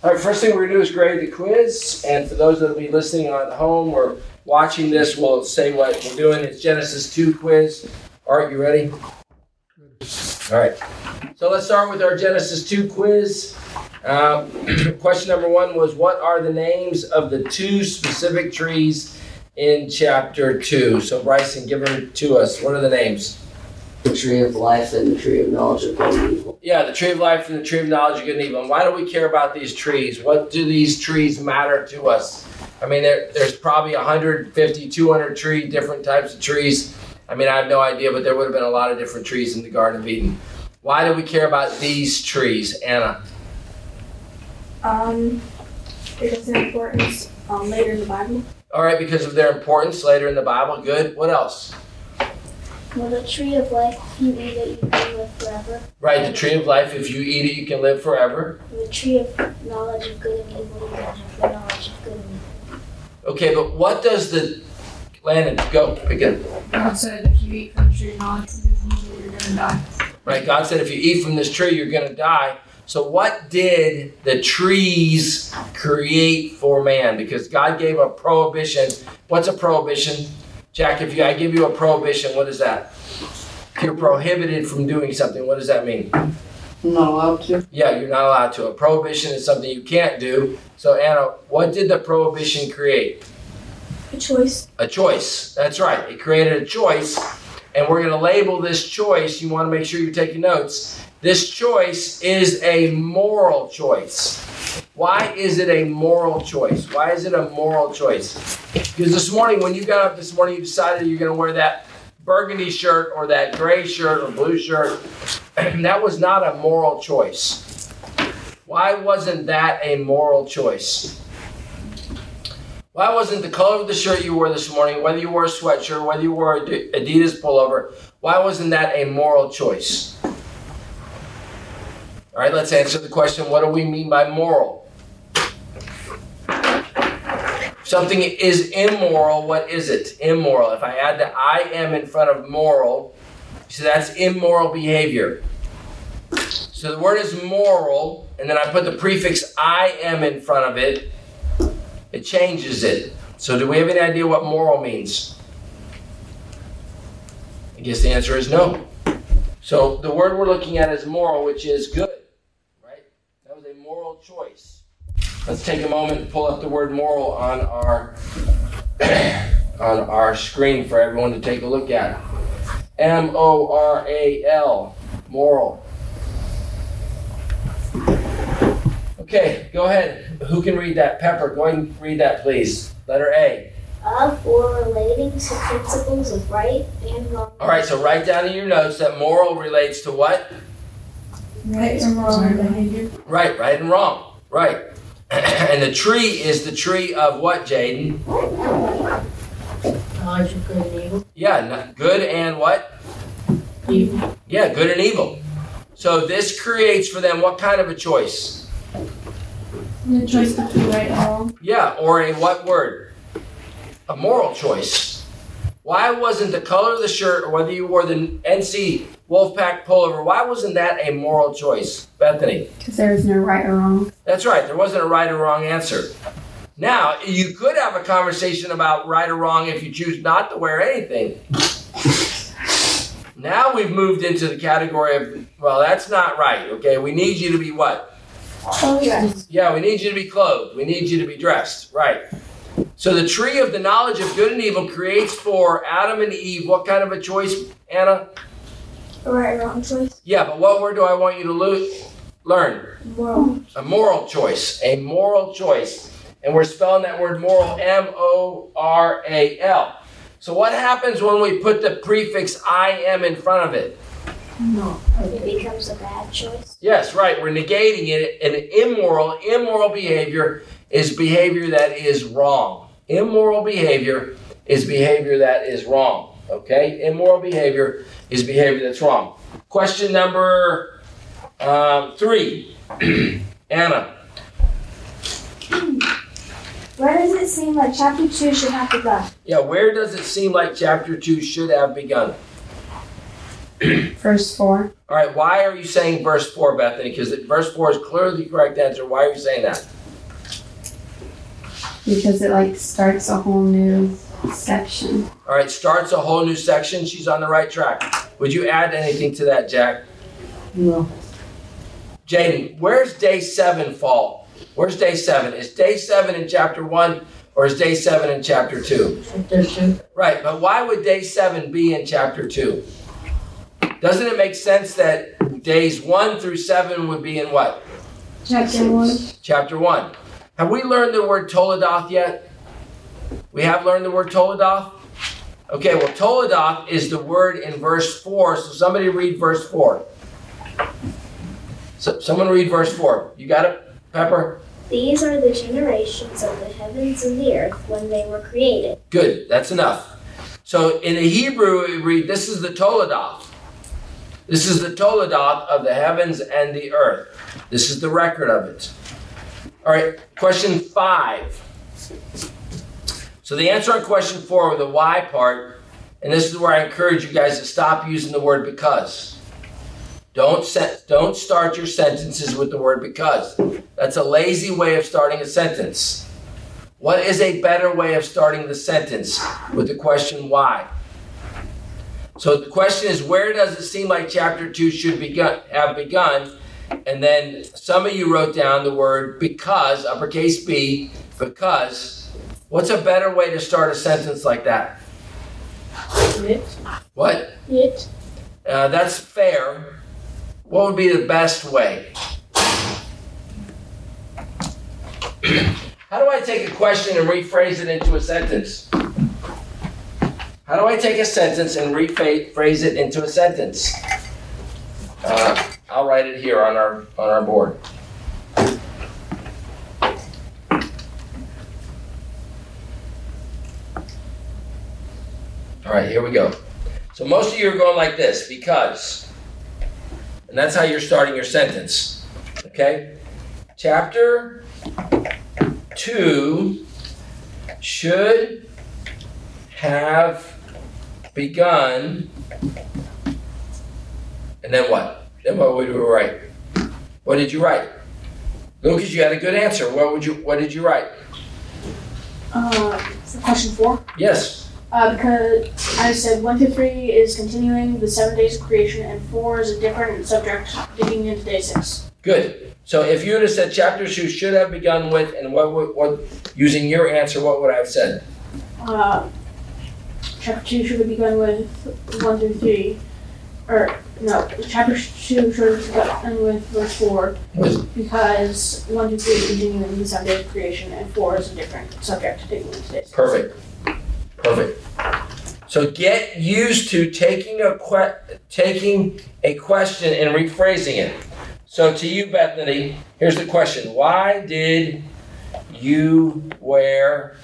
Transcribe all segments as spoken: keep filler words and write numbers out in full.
All right, first thing we're going to do is grade the quiz. And for those that will be listening at home or watching this, we'll say what we're doing. It's Genesis two quiz. Art, you ready? All right. So let's start with our Genesis two quiz. Um, question number one was, what are the names of the two specific trees in chapter two? So Bryson, give them to us. What are the names? The tree of life and the tree of knowledge of good and evil. Yeah, the tree of life and the tree of knowledge of good and evil. And why do we care about these trees? What do these trees matter to us? I mean, there, there's probably one hundred fifty, two hundred trees, different types of trees. I mean, I have no idea, but there would have been a lot of different trees in the Garden of Eden. Why do we care about these trees, Anna? Um, because of their importance um, later in the Bible. All right, because of their importance later in the Bible. Good. What else? Well, the tree of life, if you eat it, you can live forever. Right, the tree of life, if you eat it, you can live forever. And the tree of knowledge of good and evil, you can have the knowledge of good and evil. Okay, but what does the... Landon, go, pick it up. God said if you eat from the tree of knowledge of good and evil, you're going to die. Right, God said if you eat from this tree, you're going to die. So what did the trees create for man? Because God gave a prohibition. What's a prohibition? Jack, if you, I give you a prohibition, what is that? You're prohibited from doing something. What does that mean? I'm not allowed to. Yeah, you're not allowed to. A prohibition is something you can't do. So Anna, what did the prohibition create? A choice. A choice. That's right. It created a choice. And we're going to label this choice. You want to make sure you're taking notes. This choice is a moral choice. Why is it a moral choice? Why is it a moral choice? Because this morning, when you got up this morning, you decided you're going to wear that burgundy shirt or that gray shirt or blue shirt. That was not a moral choice. Why wasn't that a moral choice? Why wasn't the color of the shirt you wore this morning, whether you wore a sweatshirt, whether you wore an Adidas pullover, why wasn't that a moral choice? All right, let's answer the question, what do we mean by moral? Something is immoral, what is it? Immoral. If I add the I am in front of moral, so that's immoral behavior. So the word is moral, and then I put the prefix I am in front of it, it changes it. So do we have any idea what moral means? I guess the answer is no. So the word we're looking at is moral, which is good, right? That was a moral choice. Let's take a moment and pull up the word moral on our on our screen for everyone to take a look at. M O R A L, moral. Okay, go ahead. Who can read that? Pepper, go ahead and read that, please. Letter A. Of or relating to principles of right and wrong. All right, so write down in your notes that moral relates to what? Right and wrong behavior. Right, right and wrong. Right. And the tree is the tree of what, Jaden? Knowledge of good and evil. Yeah, good and what? Evil. Yeah, good and evil. So this creates for them what kind of a choice? The choice between right and wrong. Yeah, or a what word? A moral choice. Why wasn't the color of the shirt or whether you wore the N C Wolfpack pullover, why wasn't that a moral choice? Bethany? Because there is no right or wrong. That's right. There wasn't a right or wrong answer. Now, you could have a conversation about right or wrong if you choose not to wear anything. Now we've moved into the category of, well, that's not right, okay? We need you to be what? Dressed. Yeah, we need you to be clothed. We need you to be dressed. Right. So the tree of the knowledge of good and evil creates for Adam and Eve what kind of a choice, Anna? A right or wrong choice. Yeah, but what word do I want you to lo- learn? Moral. A moral choice. A moral choice. And we're spelling that word moral M O R A L. So what happens when we put the prefix I am in front of it? No. It becomes a bad choice. Yes, right. We're negating it. And immoral, immoral behavior is behavior that is wrong. Immoral behavior is behavior that is wrong. Okay? Immoral behavior is behavior that's wrong. Question number um, three. Anna. Where does it seem like chapter two should have begun? Yeah, where does it seem like chapter two should have begun? Verse four. All right, why are you saying verse four, Bethany? Because verse four is clearly the correct answer. Why are you saying that? Because it like starts a whole new section. All right, starts a whole new section. She's on the right track. Would you add anything to that, Jack? No. Jaden, where's day seven fall? Where's day seven? Is day seven in chapter one or is day seven in chapter two? Chapter two. Right, but why would day seven be in chapter two? Doesn't it make sense that days one through seven would be in what? Chapter one. Chapter one. Have we learned the word Toledoth yet? We have learned the word Toledoth? Okay, well, Toledoth is the word in verse four, so somebody read verse four. So, someone read verse four. You got it, Pepper? These are the generations of the heavens and the earth when they were created. Good, that's enough. So in the Hebrew, we read, this is the Toledoth. This is the Toledoth of the heavens and the earth. This is the record of it. All right, question five. So the answer on question four, the why part, and this is where I encourage you guys to stop using the word because. Don't set, don't start your sentences with the word because. That's a lazy way of starting a sentence. What is a better way of starting the sentence with the question why? So the question is, where does it seem like chapter two should begun, have begun? And then some of you wrote down the word because, uppercase B, because. What's a better way to start a sentence like that? It. What? It. Uh, that's fair. What would be the best way? How do I take a question and rephrase it into a sentence? How do I take a sentence and rephrase it into a sentence? Uh, I'll write it here on our on our board. All right, here we go. So most of you are going like this, because. And that's how you're starting your sentence. Okay? Chapter two should have begun. And then what? Then what would you write? What did you write? Lucas, you had a good answer. What would you what did you write? Uh, so question four. Yes. Uh, because I said one through three is continuing the seven days of creation, and four is a different subject, digging into day six. Good. So if you would have said chapter two should have begun with, and what would, what, using your answer, what would I have said? Uh, chapter two should have begun with one through three, or no, chapter two should have begun with verse four, because one through three is continuing the seven days of creation, and four is a different subject, digging into day six. Perfect. Perfect. So get used to taking a que- taking a question and rephrasing it. So to you, Bethany, here's the question. Why did you wear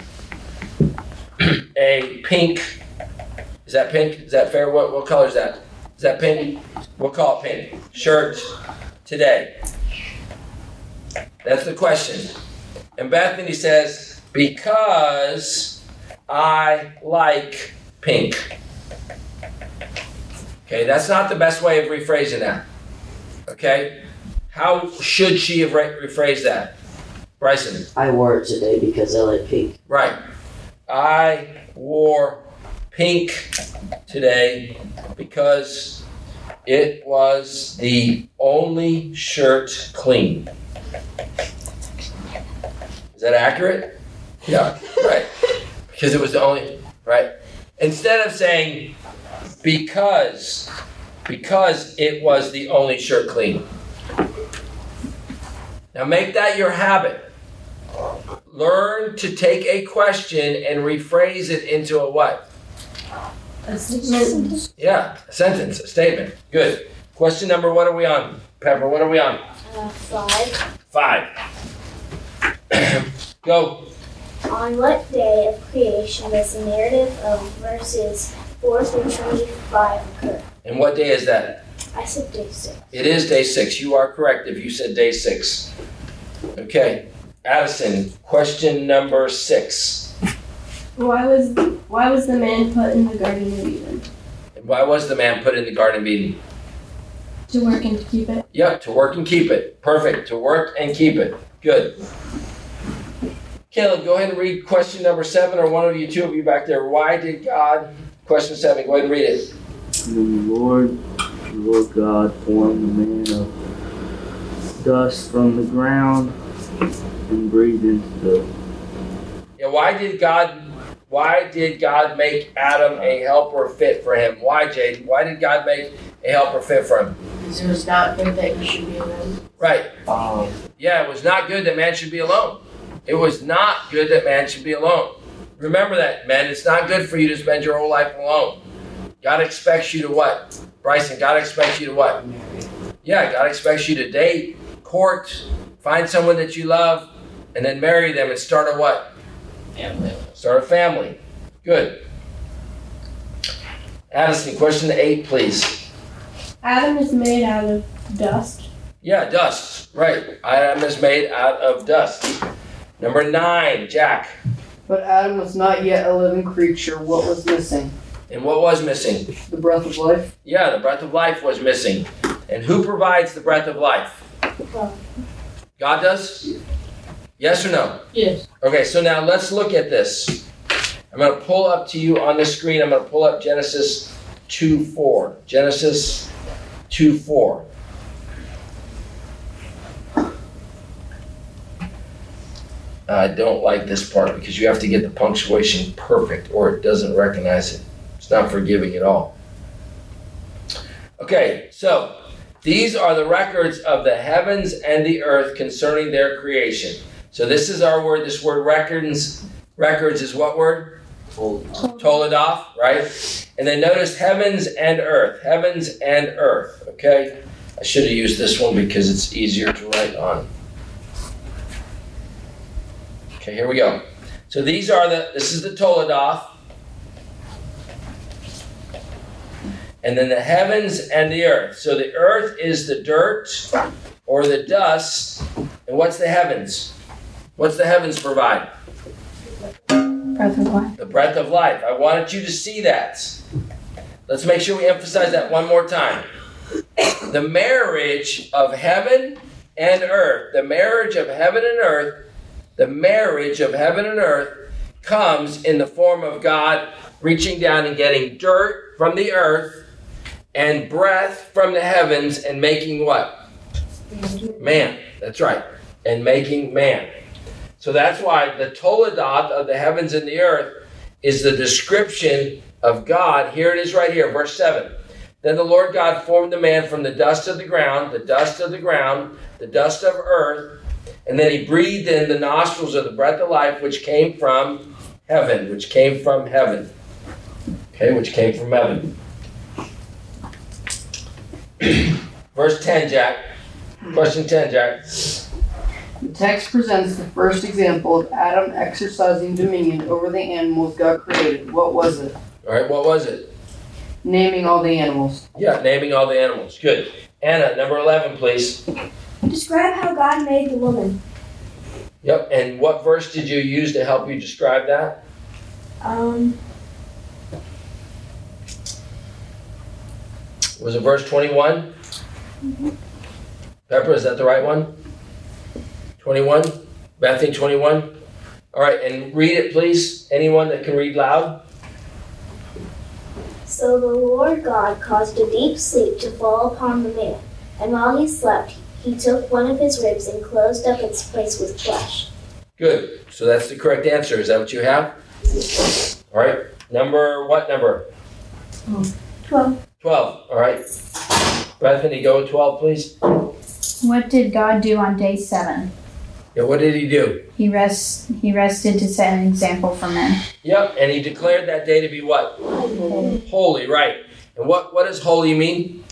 a pink, is that pink? Is that fair? What, what color is that? Is that pink? We'll call it pink. Shirt today. That's the question. And Bethany says, because I like pink. Okay, that's not the best way of rephrasing that. Okay? How should she have re- rephrased that? Bryson? I wore it today because I like pink. Right. I wore pink today because it was the only shirt clean. Is that accurate? Yeah, right. Because it was the only, right? Instead of saying, because, because it was the only shirt clean. Now make that your habit. Learn to take a question and rephrase it into a what? A statement. Yeah, a sentence, a statement. Good. Question number, what are we on? Pepper, what are we on? Uh, five. Five. Go. On what day of creation does the narrative of verses four through twenty-five occur? And what day is that? I said day six. It is day six. You are correct if you said day six. Okay. Addison, question number six. Why was why was the man put in the Garden of Eden? Why was the man put in the Garden of Eden? To work and to keep it. Yep, to work and keep it. Perfect. To work and keep it. Good. Caleb, go ahead and read question number seven, or one of you, two of you back there. Why did God, question seven, go ahead and read it. The Lord, the Lord God formed the man of dust from the ground and breathed into the. Yeah, why did God, why did God make Adam a helper fit for him? Why, Jade? Why did God make a helper fit for him? Because it was not good that you should be alone. Right. Um, Yeah, it was not good that man should be alone. It was not good that man should be alone. Remember that, men. It's not good for you to spend your whole life alone. God expects you to what? Bryson, God expects you to what? Yeah, God expects you to date, court, find someone that you love, and then marry them and start a what? Family. Start a family. Good. Addison, question eight, please. Adam is made out of dust. Yeah, dust. Right. Adam is made out of dust. Number nine, Jack. But Adam was not yet a living creature. What was missing? And what was missing? The breath of life. Yeah, the breath of life was missing. And who provides the breath of life? God. God does? Yes or no? Yes. Okay, so now let's look at this. I'm going to pull up to you on the screen. I'm going to pull up Genesis two four. Genesis two four. I don't like this part because you have to get the punctuation perfect or it doesn't recognize it. It's not forgiving at all. Okay, so these are the records of the heavens and the earth concerning their creation. So this is our word. This word records, records is what word? Toledoth, right? And then notice heavens and earth. Heavens and earth, okay? I should have used this one because it's easier to write on. Okay, here we go. So these are the, this is the Toledoth. And then the heavens and the earth. So the earth is the dirt or the dust. And what's the heavens? What's the heavens provide? Breath of life. The breath of life. I wanted you to see that. Let's make sure we emphasize that one more time. The marriage of heaven and earth, the marriage of heaven and earth, the marriage of heaven and earth comes in the form of God reaching down and getting dirt from the earth and breath from the heavens and making what? Man. That's right. And making man. So that's why the Toledoth of the heavens and the earth is the description of God. Here it is right here, verse seven. Then the Lord God formed the man from the dust of the ground, the dust of the ground, the dust of earth, and then he breathed in the nostrils of the breath of life which came from heaven, which came from heaven. Okay, which came from heaven. Verse ten, Jack. Question ten, Jack. The text presents the first example of Adam exercising dominion over the animals God created. What was it? All right, what was it? Naming all the animals. Yeah, naming all the animals. Good. Anna, number eleven, please. Describe how God made the woman. Yep, and what verse did you use to help you describe that? Um, Was it verse twenty-one? Mm-hmm. Pepper, is that the right one? twenty-one? Bethany, twenty-one? All right, and read it, please. Anyone that can read loud? So the Lord God caused a deep sleep to fall upon the man, and while he slept, he took one of his ribs and closed up its place with flesh. Good. So that's the correct answer. Is that what you have? All right. Number, what number? Twelve. twelve. All right. Bethany, go with twelve, please. What did God do on day seven? Yeah, what did he do? He rest. He rested to set an example for men. Yep, and he declared that day to be what? Holy. Holy, right. And what, what does holy mean?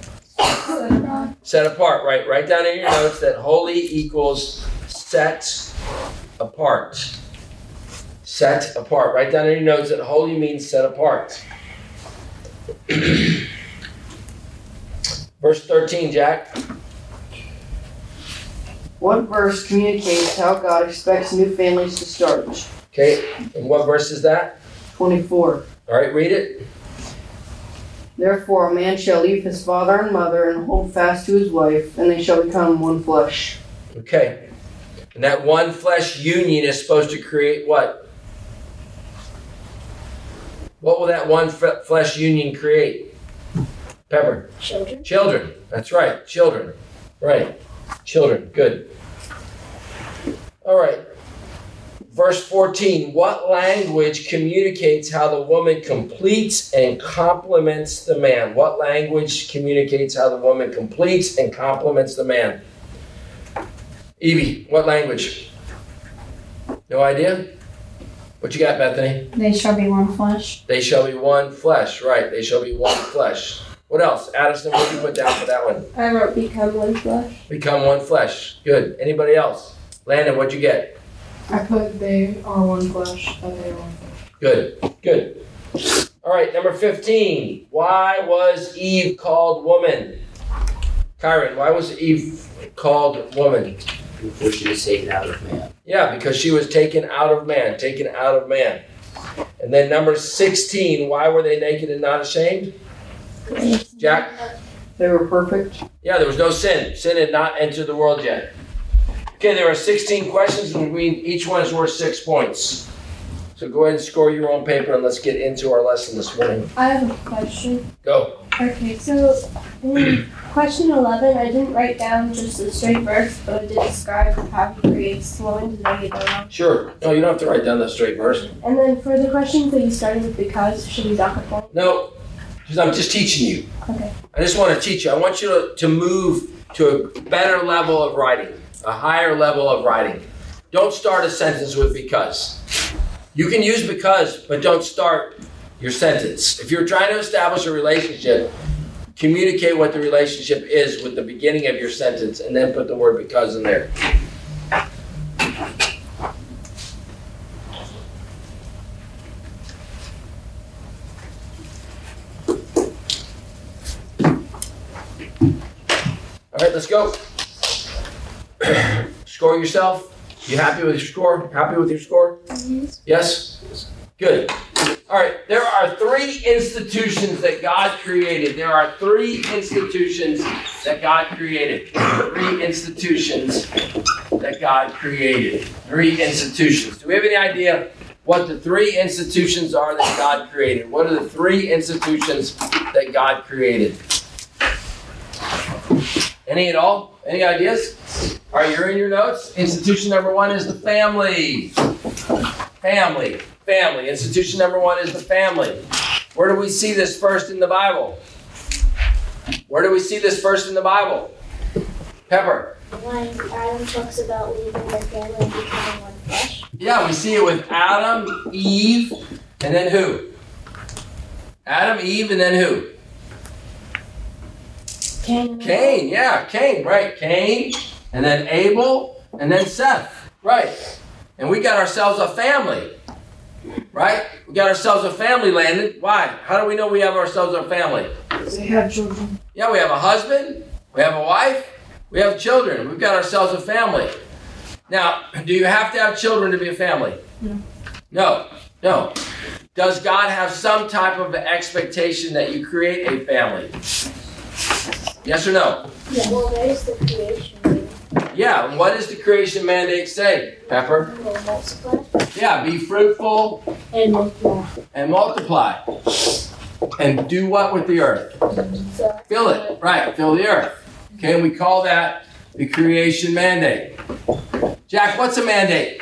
Set apart, right? Write down in your notes that holy equals set apart. Set apart. Write down in your notes that holy means set apart. Verse thirteen, Jack. What verse communicates how God expects new families to start? Okay, and what verse is that? twenty-four. All right, read it. Therefore a man shall leave his father and mother and hold fast to his wife, and they shall become one flesh. Okay. And that one flesh union is supposed to create what? What will that one f- flesh union create? Pepper. Children. Children. That's right. Children. Right. Children. Good. All right. Verse fourteen. What language communicates how the woman completes and complements the man? What language communicates how the woman completes and complements the man? Evie, what language? No idea? What you got, Bethany? They shall be one flesh. They shall be one flesh. Right. They shall be one flesh. What else? Addison, what did you put down for that one? I wrote become one flesh. Become one flesh. Good. Anybody else? Landon, what'd you get? I put they are one flesh, that they are one flesh. Good. Good. All right, number fifteen. Why was Eve called woman? Kyron, why was Eve called woman? Before she was taken out of man. Yeah, because she was taken out of man. Taken out of man. And then number sixteen. Why were they naked and not ashamed? Jack? They were perfect. Yeah, there was no sin. Sin had not entered the world yet. Okay, there are sixteen questions, and we, each one is worth six points. So go ahead and score your own paper, and let's get into our lesson this morning. I have a question. Go. Okay, so in question eleven, I didn't write down just the straight verse, but I did describe how he creates the woman. Did I get that wrong? Sure. No, you don't have to write down the straight verse. And then for the questions that you started with because, should we dock a point? No, because I'm just teaching you. Okay. I just want to teach you. I want you to, to move to a better level of writing, a higher level of writing. Don't start a sentence with because. You can use because, but don't start your sentence. If you're trying to establish a relationship, communicate what the relationship is with the beginning of your sentence and then put the word because in there. All right, let's go. Score yourself. You happy with your score? Happy with your score? Yes. Yes? Good. All right, there are three institutions that God created. There are three institutions that God created. Three institutions that God created. Three institutions. Do we have any idea what the three institutions are that God created? What are the three institutions that God created? Any at all? Any ideas? All right, you're in your notes. Institution number one is the family. Family. Family. Institution number one is the family. Where do we see this first in the Bible? Where do we see this first in the Bible? Pepper. When Adam talks about leaving their family and becoming one flesh. Yeah, we see it with Adam, Eve, and then who? Adam, Eve, and then who? Cain. Cain, yeah, Cain, right. Cain, and then Abel, and then Seth, right. And we got ourselves a family, right? We got ourselves a family, Landon. Why? How do we know we have ourselves a family? They have children. Yeah, we have a husband, we have a wife, we have children. We've got ourselves a family. Now, do you have to have children to be a family? No. No, no. Does God have some type of expectation that you create a family? Yes or no? Yeah. Well, there's the creation. Yeah, and what does the creation mandate say, Pepper? Will multiply. Yeah, be fruitful And multiply. and multiply. And do what with the earth? So Fill it, right, fill the earth. Okay, we call that the creation mandate. Jack, what's a mandate?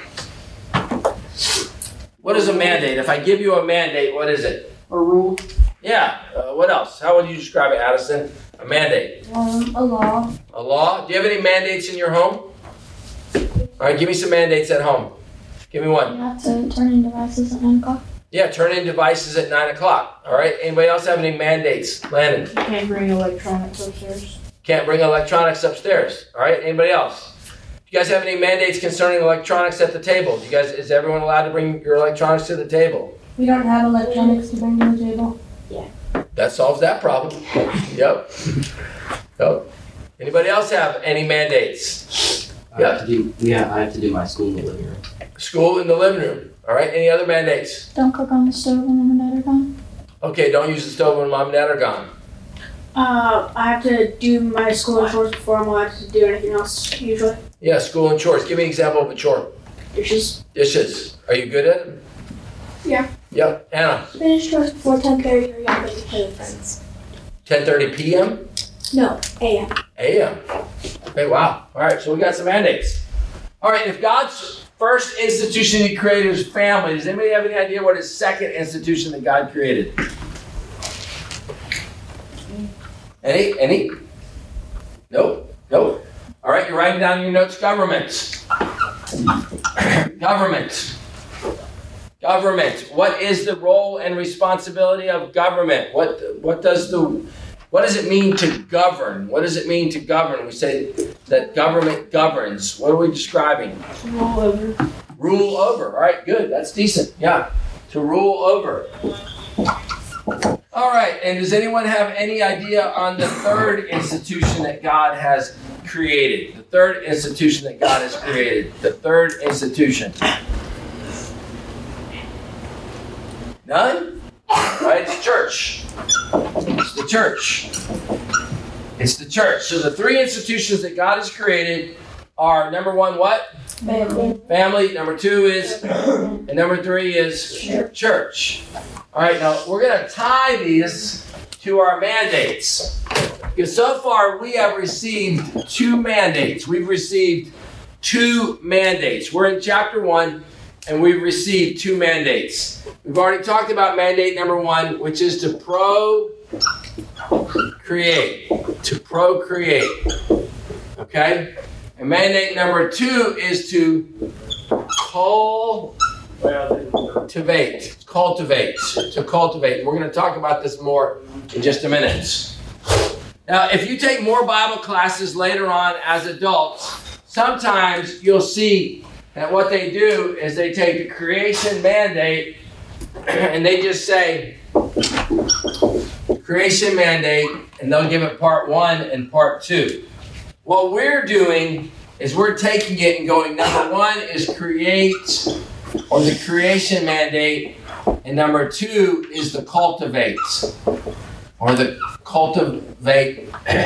What is a mandate? If I give you a mandate, what is it? A rule. Yeah, uh, what else? How would you describe it, Addison? A mandate. Um, a law. A law? Do you have any mandates in your home? All right, give me some mandates at home. Give me one. You have to turn in devices at nine o'clock. Yeah, turn in devices at nine o'clock. All right, anybody else have any mandates? Landon. You can't bring electronics upstairs. Can't bring electronics upstairs. All right, anybody else? You guys have any mandates concerning electronics at the table? You guys, is everyone allowed to bring your electronics to the table? We don't have electronics to bring to the table. That solves that problem. Yep. Yep. Anybody else have any mandates? I have to do, yeah, I have to do my school in the living room. School in the living room. All right, any other mandates? Don't cook on the stove when mom and dad are gone. Okay, don't use the stove when mom and dad are gone. Uh, I have to do my school and chores before I'm allowed to do anything else, usually. Yeah, school and chores. Give me an example of a chore. Dishes. Dishes. Are you good at it? Yeah. Yep. Anna. Finish chores before ten thirty or you have to play with friends. ten thirty p.m.? No, A M. A M. Okay, wow. All right, so we got some mandates. All right, if God's first institution he created was family, does anybody have any idea what his second institution that God created? Any? Any? Nope. Nope. All right, you're writing down in your notes government. Government. Government. What is the role and responsibility of government? What what does the what does it mean to govern? What does it mean to govern? We say that government governs. What are we describing? Rule over. Rule over. All right, good. That's decent. Yeah. To rule over. All right, and does anyone have any idea on the third institution that God has created? The third institution that God has created. The third institution. None? Right? It's church. It's the church. It's the church. So the three institutions that God has created are, number one, what? Family. Family. Number two is, and number three is church. All right, now we're going to tie these to our mandates. Because so far we have received two mandates. We've received two mandates. We're in chapter one, and we've received two mandates. We've already talked about mandate number one, which is to procreate. To procreate. Okay? And mandate number two is to cultivate. Cultivate. To cultivate. We're going to talk about this more in just a minute. Now, if you take more Bible classes later on as adults, sometimes you'll see that what they do is they take the creation mandate and they just say, creation mandate, and they'll give it part one and part two. What we're doing is we're taking it and going, number one is create, or the creation mandate, and number two is the cultivate, or the cultivate.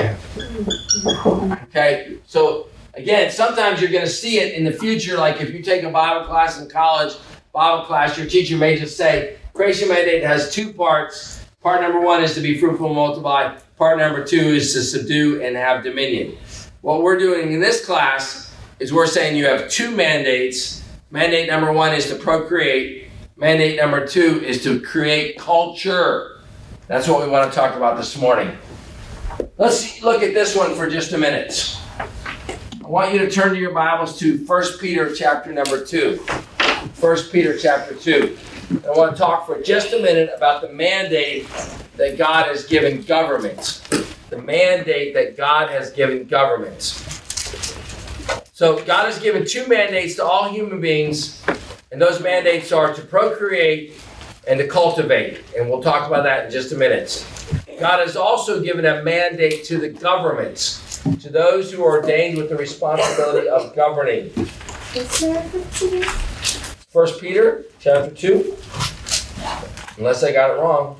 Okay, so again, sometimes you're going to see it in the future, like if you take a Bible class in college, Bible class, your teacher may just say, creation mandate has two parts. Part number one is to be fruitful and multiply. Part number two is to subdue and have dominion. What we're doing in this class is we're saying you have two mandates. Mandate number one is to procreate. Mandate number two is to create culture. That's what we want to talk about this morning. Let's look at this one for just a minute. I want you to turn to your Bibles to First Peter chapter number two. First Peter chapter two. I want to talk for just a minute about the mandate that God has given government. The mandate that God has given government. So God has given two mandates to all human beings, and those mandates are to procreate and to cultivate. And we'll talk about that in just a minute. God has also given a mandate to the government, to those who are ordained with the responsibility of governing. What's the reference to this? First Peter chapter two. Unless I got it wrong.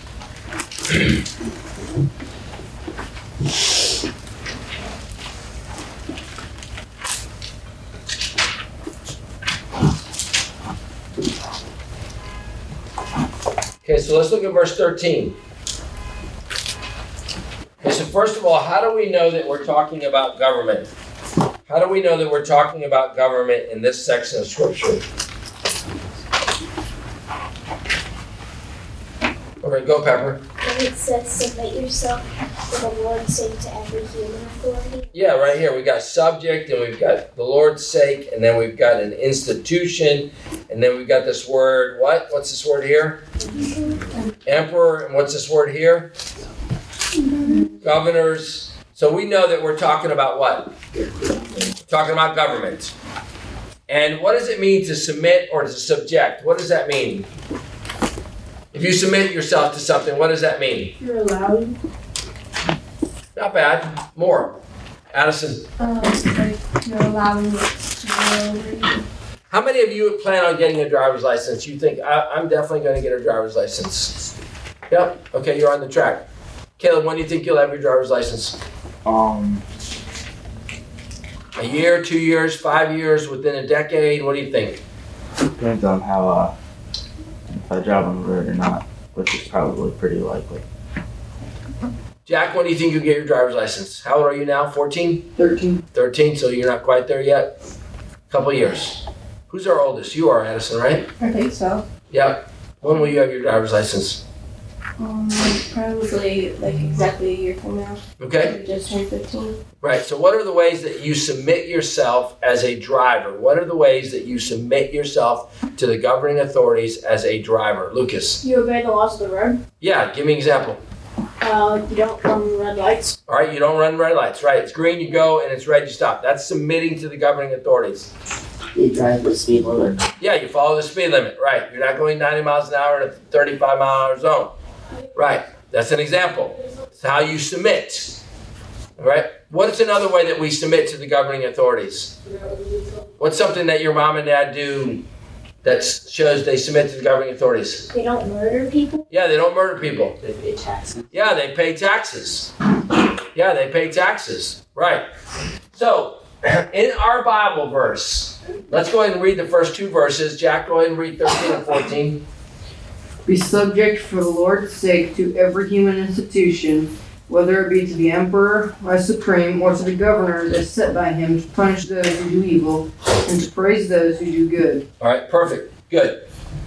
Okay, so let's look at verse thirteen. Okay, so first of all, how do we know that we're talking about government? How do we know that we're talking about government in this section of Scripture? Okay, go, Pepper. When it says, submit yourself for the Lord's sake to every human authority. Yeah, right here. We got subject, and we've got the Lord's sake, and then we've got an institution, and then we've got this word, what? What's this word here? Mm-hmm. Emperor, and what's this word here? Mm-hmm. Governors. So we know that we're talking about what? We're talking about government. And what does it mean to submit or to subject? What does that mean? If you submit yourself to something, what does that mean? You're allowed. Not bad. More. Addison. Um, like you're allowing it to go over you. How many of you plan on getting a driver's license? You think, I, I'm definitely going to get a driver's license. Yep. Okay, you're on the track. Caleb, when do you think you'll have your driver's license? Um, A year, two years, five years, within a decade? What do you think? depends on how, uh, if I drive on the road or not, which is probably pretty likely. Jack, when do you think you'll get your driver's license? How old are you now? fourteen? Thirteen. thirteen, so you're not quite there yet? Couple years. Who's our oldest? You are, Addison, right? I think so. Yeah. When will you have your driver's license? Um, probably like exactly a year from now. Okay. I just turned fifteen. Right. So what are the ways that you submit yourself as a driver? What are the ways that you submit yourself to the governing authorities as a driver? Lucas. You obey the laws of the road. Yeah, give me an example. Uh, you don't run red lights. All right, you don't run red lights, right? It's green, you go, and it's red, you stop. That's submitting to the governing authorities. You drive the speed limit. Yeah, you follow the speed limit, right? You're not going ninety miles an hour in a thirty-five mile an hour zone. Right, that's an example. It's how you submit. All right, what's another way that we submit to the governing authorities? What's something that your mom and dad do that shows they submit to the governing authorities? They don't murder people. Yeah, they don't murder people. They pay taxes. Yeah, they pay taxes. Yeah, they pay taxes. Right. So, in our Bible verse, let's go ahead and read the first two verses. Jack, go ahead and read thirteen and fourteen. Be subject for the Lord's sake to every human institution, whether it be to the emperor as supreme or to the governors as set by him, to punish those who do evil and to praise those who do good. All right, perfect. Good.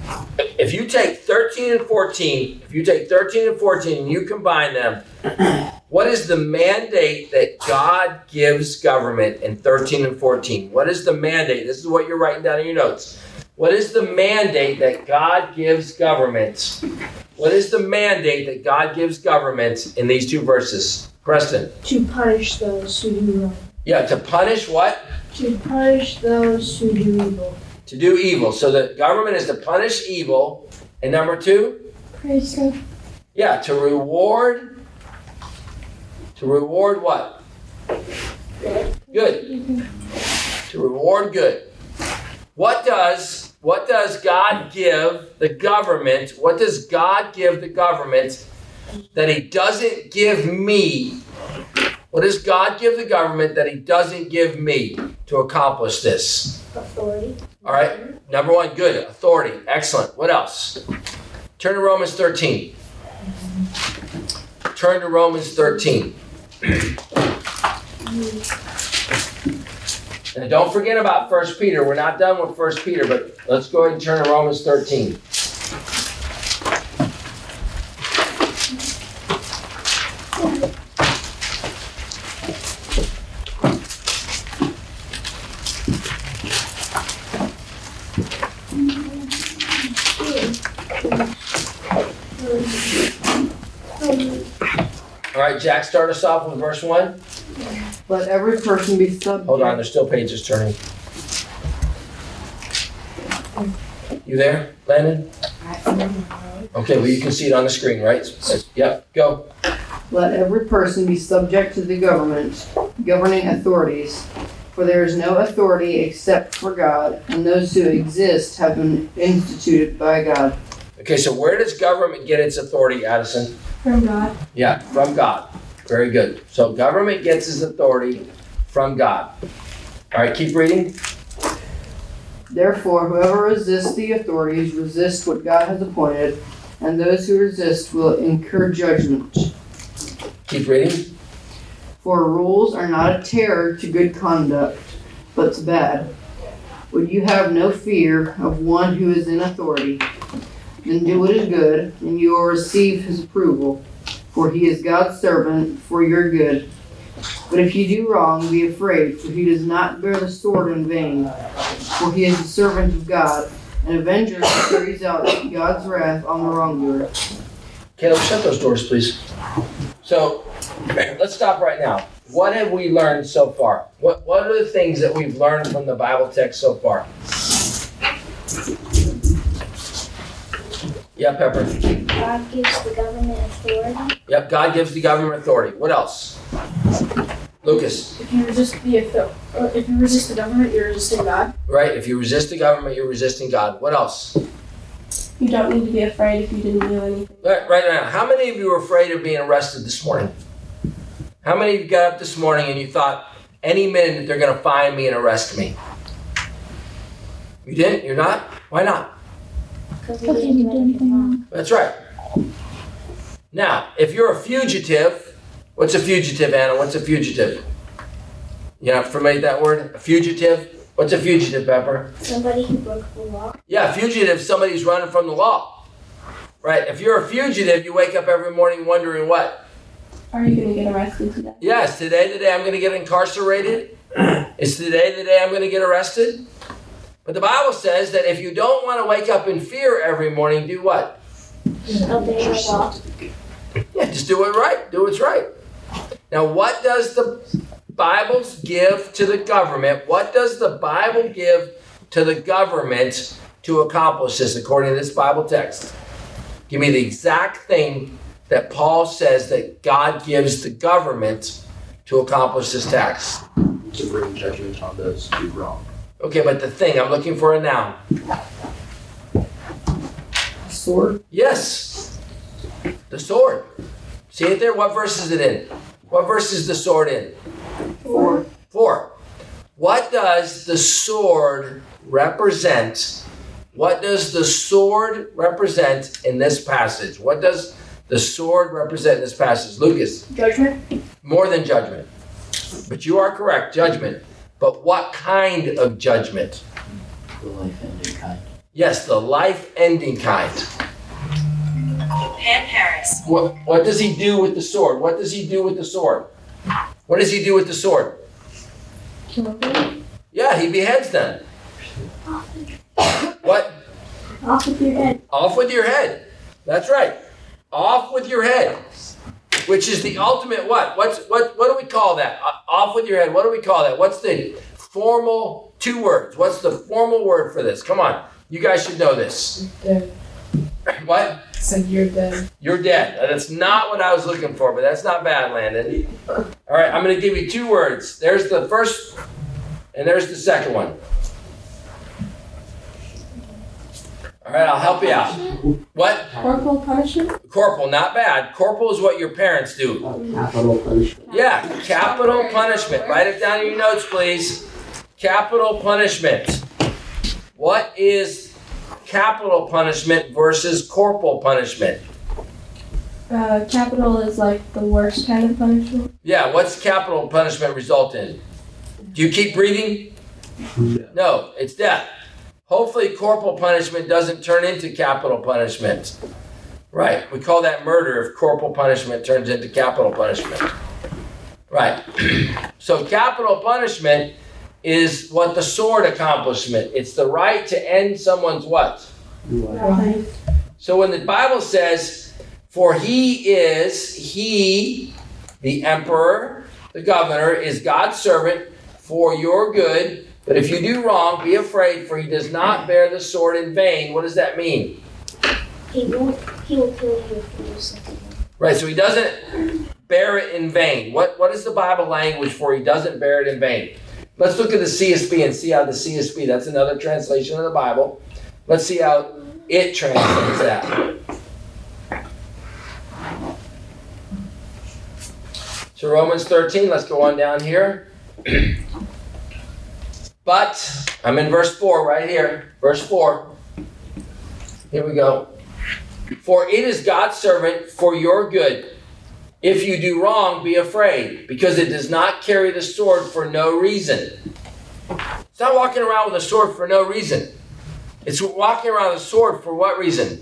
If you take thirteen and fourteen, if you take thirteen and fourteen and you combine them, what is the mandate that God gives government in thirteen and fourteen? What is the mandate? This is what you're writing down in your notes. What is the mandate that God gives government? What is the mandate that God gives government in these two verses? Preston. To punish those who do wrong. Yeah, to punish what? To punish those who do evil. To do evil. So the government is to punish evil. And number two? Praise God. Yeah, to reward. To reward what? Good. To reward good. What does what does God give the government? What does God give the government that he doesn't give me? What does God give the government that he doesn't give me to accomplish this? Authority. All right. Number one, good. Authority. Excellent. What else? Turn to Romans thirteen. Turn to Romans thirteen. And don't forget about First Peter. We're not done with First Peter, but let's go ahead and turn to Romans thirteen. All right, Jack, start us off with verse one. Let every person be subject. Hold on, there's still pages turning. You there, Landon? Okay, well, you can see it on the screen, right? Yep, go. Let every person be subject to the government, governing authorities, for there is no authority except for God, and those who exist have been instituted by God. Okay, so where does government get its authority, Addison? From God. Yeah, from God. Very good. So government gets its authority from God. All right, keep reading. Therefore, whoever resists the authorities resists what God has appointed, and those who resist will incur judgment. Keep reading. For rules are not a terror to good conduct, but to bad. Would you have no fear of one who is in authority? Then do what is good, and you will receive his approval, for he is God's servant for your good. But if you do wrong, be afraid, for he does not bear the sword in vain, for he is the servant of God, an avenger who carries out God's wrath on the wrongdoer. Caleb, shut those doors, please. So, let's stop right now. What have we learned so far? What What are the things that we've learned from the Bible text so far? Yeah, Pepper. God gives the government authority. Yep, God gives the government authority. What else? Lucas. If you resist the author- uh, if you resist the government, you're resisting God. Right, if you resist the government, you're resisting God. What else? You don't need to be afraid if you didn't do anything. Right, right now, how many of you were afraid of being arrested this morning? How many of you got up this morning and you thought, any minute they're going to find me and arrest me? You didn't? You're not? Why not? Because we didn't do anything wrong. That's right. Now, if you're a fugitive, what's a fugitive, Anna? What's a fugitive? You're not familiar with that word? A fugitive? What's a fugitive, Pepper? Somebody who broke the law. Yeah, fugitive, somebody who's running from the law. Right? If you're a fugitive, you wake up every morning wondering what? Are you going to get arrested today? Yes, today the day I'm going to get incarcerated. Is today the day I'm going to get arrested? But the Bible says that if you don't want to wake up in fear every morning, do what? Obey the law. Yeah, just do it right. Do what's right. Now, what does the Bible give to the government? What does the Bible give to the government to accomplish this according to this Bible text? Give me the exact thing that Paul says that God gives the government to accomplish this task. To bring judgment on those who do wrong. Okay, but the thing, I'm looking for a noun. Sword. Yes. The sword. See it there? What verse is it in? What verse is the sword in? Four. Four. What does the sword represent? What does the sword represent in this passage? What does the sword represent in this passage? Lucas. Judgment. More than judgment. But you are correct, judgment. But what kind of judgment? The life-ending kind. Yes, the life-ending kind. Pan Paris. What, what does he do with the sword? What does he do with the sword? What does he do with the sword? Kill them. Yeah, he beheads them. What? Off with your head. Off with your head. That's right. Off with your head. Which is the ultimate what? What's what what do we call that? Uh, off with your head. What do we call that? What's the formal two words? What's the formal word for this? Come on. You guys should know this. Dead. What? Said you're dead. You're dead. That's not what I was looking for, but that's not bad, Landon. All right, I'm going to give you two words. There's the first, and there's the second one. All right, I'll help you out. What? Corporal punishment? Corporal, not bad. Corporal is what your parents do. Capital punishment. Yeah, capital punishment. Write it down in your notes, please. Capital punishment. What is capital punishment versus corporal punishment? Uh, capital is like the worst kind of punishment. Yeah, what's capital punishment result in? Do you keep breathing? No, it's death. Hopefully corporal punishment doesn't turn into capital punishment. Right, we call that murder if corporal punishment turns into capital punishment. Right, so capital punishment is what the sword accomplishment. It's the right to end someone's what? Life. So when the Bible says, for he is, he, the emperor, the governor, is God's servant for your good. But if you do wrong, be afraid, for he does not bear the sword in vain. What does that mean? He won't. He will kill you if you do something. Right, so he doesn't bear it in vain. What, what is the Bible language for he doesn't bear it in vain? Let's look at the C S B and see how the C S B, that's another translation of the Bible. Let's see how it translates that. So Romans thirteen, let's go on down here. But, I'm in verse four right here. Verse four. Here we go. For it is God's servant for your good. If you do wrong, be afraid, because it does not carry the sword for no reason. It's not walking around with a sword for no reason. It's walking around with a sword for what reason?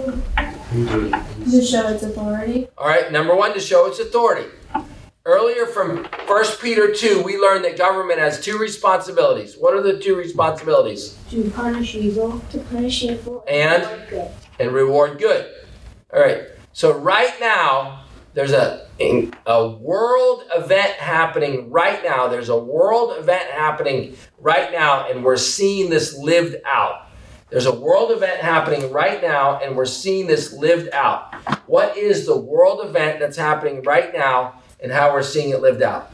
To show its authority. All right, number one, to show its authority. Earlier from First Peter two, we learned that government has two responsibilities. What are the two responsibilities? To punish evil. To punish evil. And? reward good. And reward good. All right, so right now, there's a, a world event happening right now. There's a world event happening right now, and we're seeing this lived out. There's a world event happening right now, and we're seeing this lived out. What is the world event that's happening right now, and how we're seeing it lived out?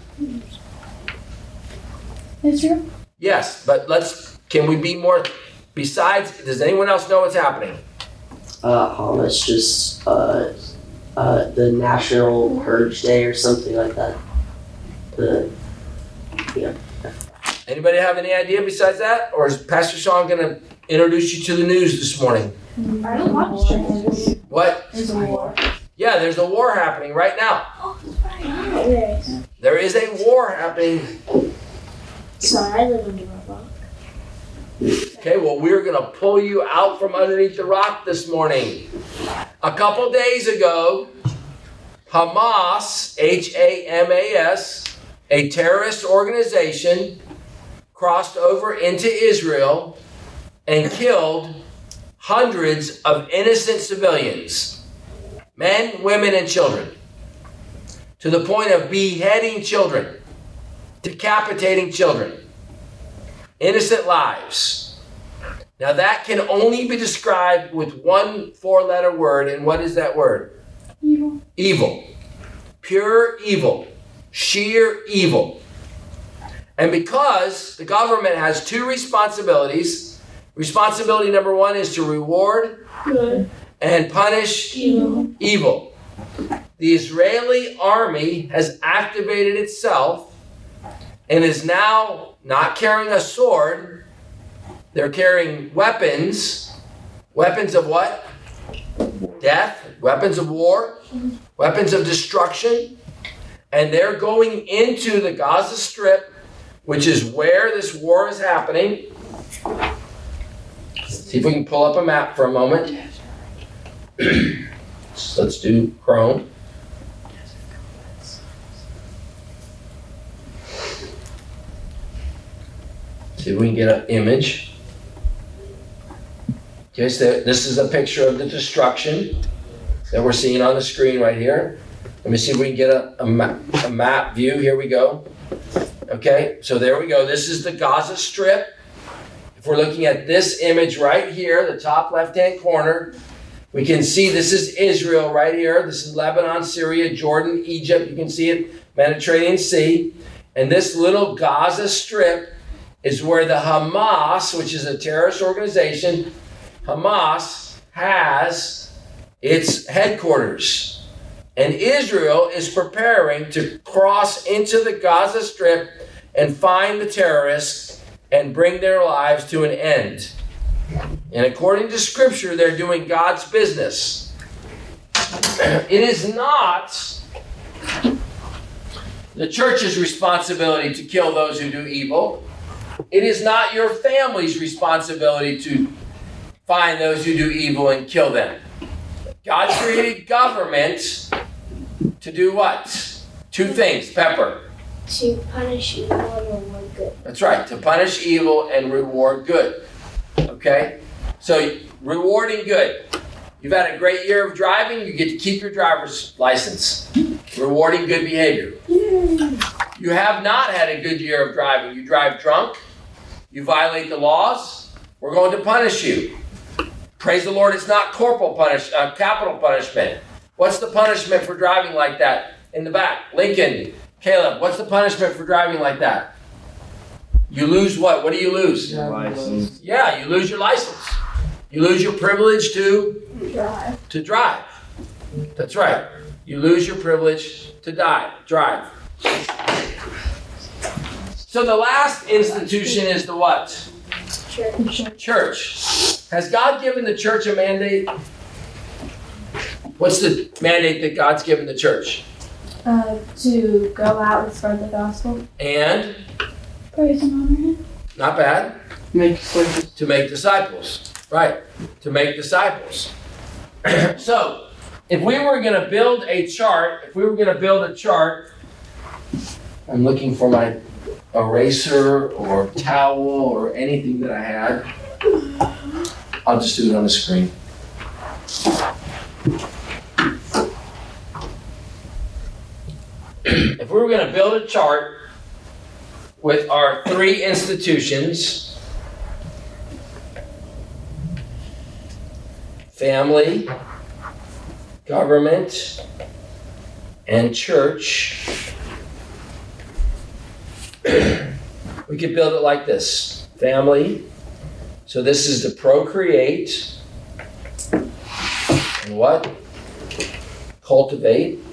Israel? Yes, but let's, can we be more, besides, does anyone else know what's happening? uh, Hamas just uh, uh, the National Purge Day or something like that? The yeah. Anybody have any idea besides that? Or is Pastor Sean going to introduce you to the news this morning? I don't watch news. What? There's a war. Yeah, there's a war happening right now. Oh, there is. There is a war happening. Sorry, I live under a rock. Okay, well, we're going to pull you out from underneath the rock this morning. A couple days ago, Hamas, H A M A S, a terrorist organization, crossed over into Israel and killed hundreds of innocent civilians, men, women, and children, to the point of beheading children, decapitating children, innocent lives. Now that can only be described with one four-letter word, and what is that word? Evil. Evil. Pure evil. Sheer evil. And because the government has two responsibilities, responsibility number one is to reward Good. and punish Evil. evil. The Israeli army has activated itself and is now not carrying a sword. They're carrying weapons. Weapons of what? Death. Weapons of war. Weapons of destruction. And they're going into the Gaza Strip, which is where this war is happening. See if we can pull up a map for a moment. Let's do Chrome. See if we can get an image. Okay, so this is a picture of the destruction that we're seeing on the screen right here. Let me see if we can get a, a, map, a map view. Here we go. Okay, so there we go. This is the Gaza Strip. If we're looking at this image right here, the top left-hand corner, we can see this is Israel right here. This is Lebanon, Syria, Jordan, Egypt. You can see it, Mediterranean Sea. And this little Gaza Strip is where the Hamas, which is a terrorist organization, Hamas has its headquarters. And Israel is preparing to cross into the Gaza Strip and find the terrorists and bring their lives to an end. And according to Scripture, they're doing God's business. It is not the church's responsibility to kill those who do evil. It is not your family's responsibility to find those who do evil and kill them. God created government to do what? Two things, Pepper. To punish evil and reward good. That's right, to punish evil and reward good. Okay? So, rewarding good. You've had a great year of driving, you get to keep your driver's license. Rewarding good behavior. You have not had a good year of driving. You drive drunk, you violate the laws, we're going to punish you. Praise the Lord, it's not corporal punish, uh, capital punishment. What's the punishment for driving like that? In the back, Lincoln, Caleb, what's the punishment for driving like that? You lose what? What do you lose? Your license. Yeah, you lose your license. You lose your privilege to Drive. to drive. That's right. You lose your privilege to die, drive. So the last institution is the what? Church. Church. Has God given the church a mandate? What's the mandate that God's given the church? Uh, to go out and spread the gospel. And, Praise and honor him. not bad, Make disciples. to make disciples. Right, to make disciples. So, if we were going to build a chart, if we were going to build a chart, I'm looking for my eraser or towel or anything that I had. I'll just do it on the screen. If we were going to build a chart with our three institutions, family, government, and church, we could build it like this. Family, so this is to procreate. what? Cultivate.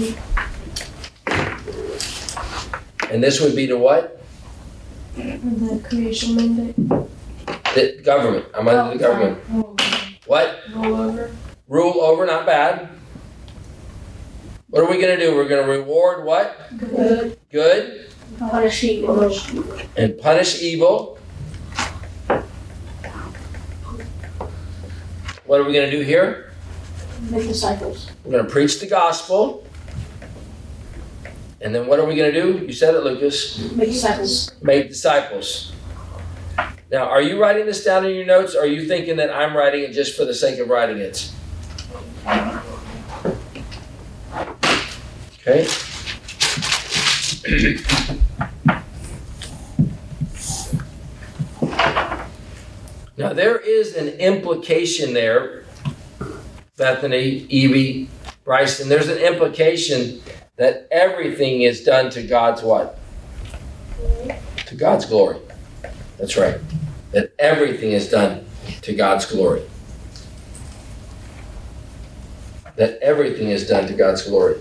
And this would be to what? The creation mandate. The government. I'm under the government. What? Roll over. Rule over, not bad. What are we going to do? We're going to reward what? Good. Good. Punish evil. And punish evil. What are we going to do here? Make disciples. We're going to preach the gospel. And then what are we going to do? You said it, Lucas. Make disciples. Make disciples. Now, are you writing this down in your notes, or are you thinking that I'm writing it just for the sake of writing it? Okay. Now, there is an implication there, Bethany, Evie, Bryson. There's an implication that everything is done to God's what? To God's glory. That's right. That everything is done to God's glory. That everything is done to God's glory.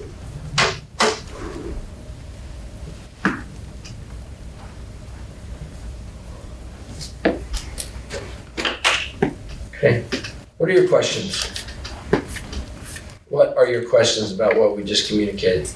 Okay. What are your questions? What are your questions about what we just communicated?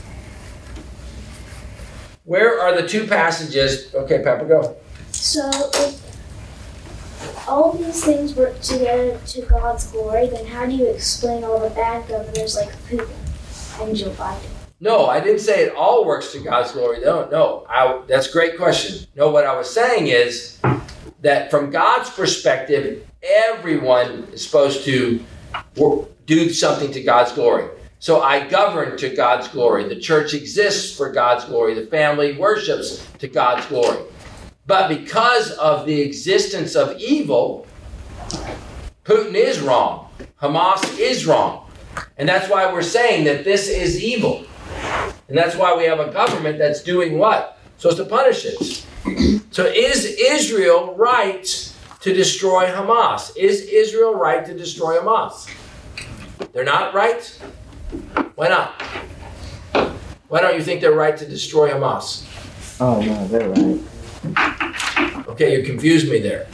Where are the two passages? Okay, Papa, go. So if all these things work together to God's glory, then how do you explain all the bad governors like Putin and Joe Biden? No, I didn't say it all works to God's glory. No, no. I, that's a great question. No, what I was saying is that from God's perspective, everyone is supposed to work, do something to God's glory. So I govern to God's glory. The church exists for God's glory. The family worships to God's glory. But because of the existence of evil, Putin is wrong. Hamas is wrong. And that's why we're saying that this is evil. And that's why we have a government that's doing what? Supposed to punish it. So is Israel right to destroy Hamas? Is Israel right to destroy Hamas? They're not right? Why not? Why don't you think they're right to destroy Hamas? Oh, no, they're right. Okay, you confused me there.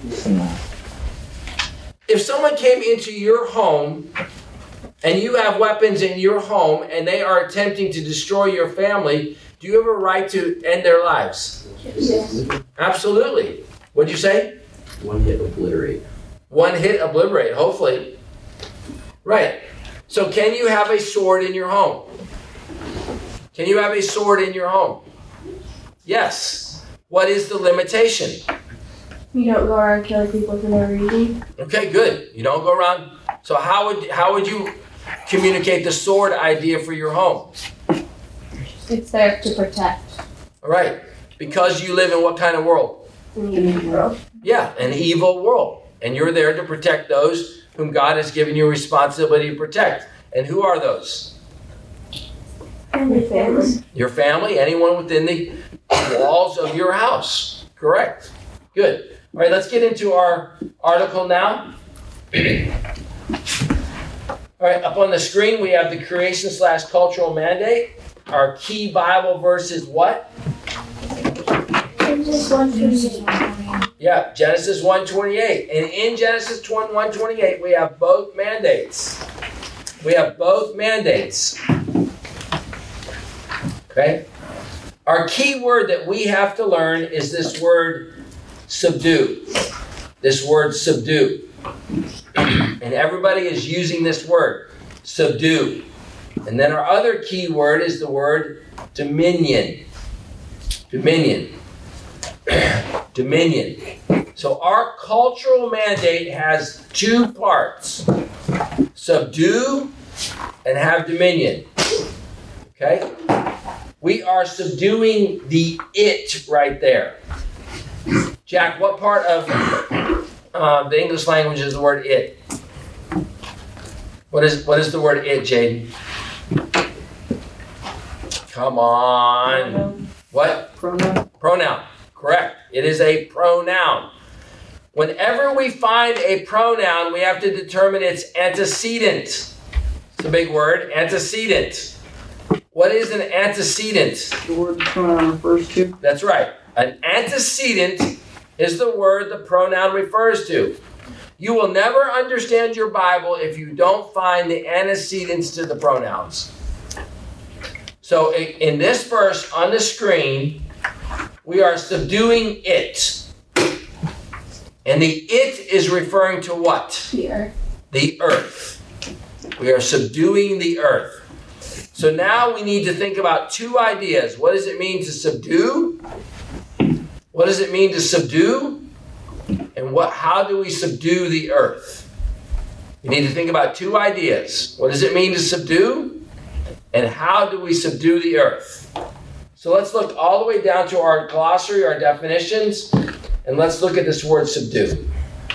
If someone came into your home and you have weapons in your home and they are attempting to destroy your family, do you have a right to end their lives? Yes. Absolutely. What'd you say? One hit obliterate. One hit obliterate, hopefully. Right. So can you have a sword in your home? Can you have a sword in your home? Yes. What is the limitation? You don't go around killing people for no reason. Okay, good. You don't go around. So how would how would you communicate the sword idea for your home? It's there to protect. All right. Because you live in what kind of world? An evil world. Yeah, an evil world. And you're there to protect those whom God has given you a responsibility to protect. And who are those? Your family. Your family, anyone within the walls of your house. Correct. Good. All right, let's get into our article now. All right, up on the screen we have the creation slash cultural mandate. Our key Bible verse is what? Genesis one twenty-eight. Yeah, Genesis one twenty-eight. And in Genesis one twenty-eight, we have both mandates. We have both mandates. Okay? Our key word that we have to learn is this word subdue. This word subdue. And everybody is using this word, subdue. And then our other key word is the word dominion. Dominion. Dominion. So our cultural mandate has two parts. Subdue and have dominion. Okay? We are subduing the it right there. Jack, what part of uh, the English language is the word it? What is what is the word it, Jaden? Come on. What? Pronoun. Pronoun. Correct. It is a pronoun. Whenever we find a pronoun, we have to determine its antecedent. It's a big word. Antecedent. What is an antecedent? The word the pronoun refers to. That's right. An antecedent is the word the pronoun refers to. You will never understand your Bible if you don't find the antecedents to the pronouns. So in this verse on the screen, we are subduing it. And the it is referring to what? The earth. The earth. We are subduing the earth. So now we need to think about two ideas. What does it mean to subdue? What does it mean to subdue? And what? How do we subdue the earth? We need to think about two ideas. What does it mean to subdue? And how do we subdue the earth? So let's look all the way down to our glossary, our definitions, and let's look at this word subdue.